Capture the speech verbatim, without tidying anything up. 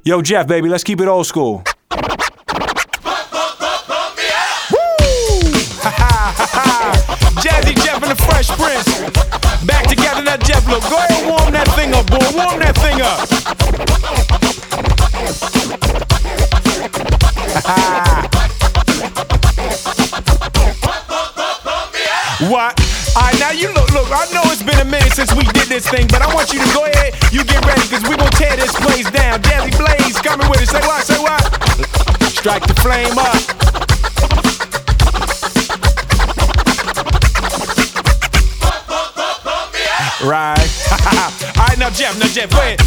Yo, Jeff, baby, let's keep it old school. Woo! Jazzy Jeff and the Fresh Prince. Back together, that Jeff look. Go ahead and warm that thing up, boy. Warm that thing up. What? Alright, now you look, look, I know it's been a minute since we did this thing, but I want you to go ahead, you get ready, cause we gon' tear this place down. Jazzy Blaze coming with it. Say what, say what? Strike the flame up. Right. Alright, now Jeff, now Jeff, go ahead.